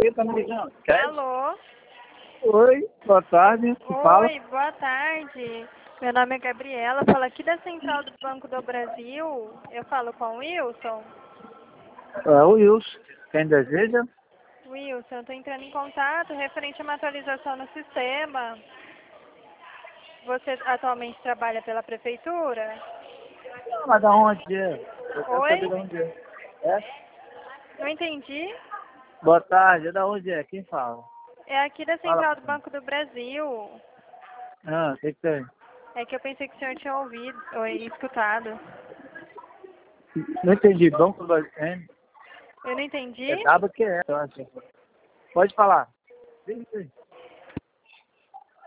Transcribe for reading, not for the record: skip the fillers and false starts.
quem tá me ligando? Alô? Oi, boa tarde. Fala. Oi, boa tarde. Meu nome é Gabriela, falo aqui da Central do Banco do Brasil. Eu falo com o Wilson. É o Wilson. Quem deseja? Wilson, eu estou entrando em contato referente a uma atualização no sistema. Você atualmente trabalha pela prefeitura? Não, mas da onde é? Eu quero saber Oi? de onde é. É? Não entendi. Boa tarde, é da onde é? Quem fala? É aqui da Fala. Central do Banco do Brasil. Ah, o que tem? É que eu pensei que o senhor tinha ouvido ou escutado. Não entendi. Banco do Brasil. Eu não entendi. É W que é, eu acho. Pode falar. Sim, sim.